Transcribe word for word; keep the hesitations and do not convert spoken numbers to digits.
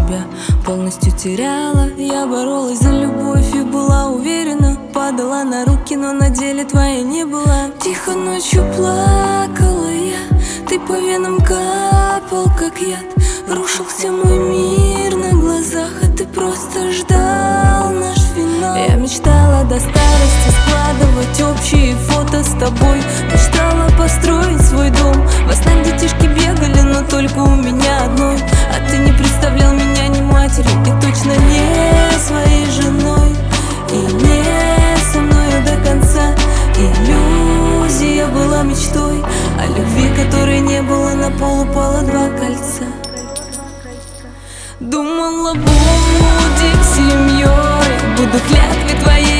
себя полностью теряла. Я боролась за любовь и была уверена, падала на руки, но на деле твоей не была. Тихо ночью плакала я, ты по венам капал, как яд. Рушился мой мир на глазах, а ты просто ждал наш финал. Я мечтала до старости складывать общие фото с тобой. Мечтала построить свой дом. Во снах детишки бегали, но только у меня одной. А ты не представлял меня ни матерью, и точно не своей женой. И не со мною до конца. Иллюзия была мечтой, о любви, которой не было, на пол упало два кольца. Думала, будем семьей, буду клятвой твоей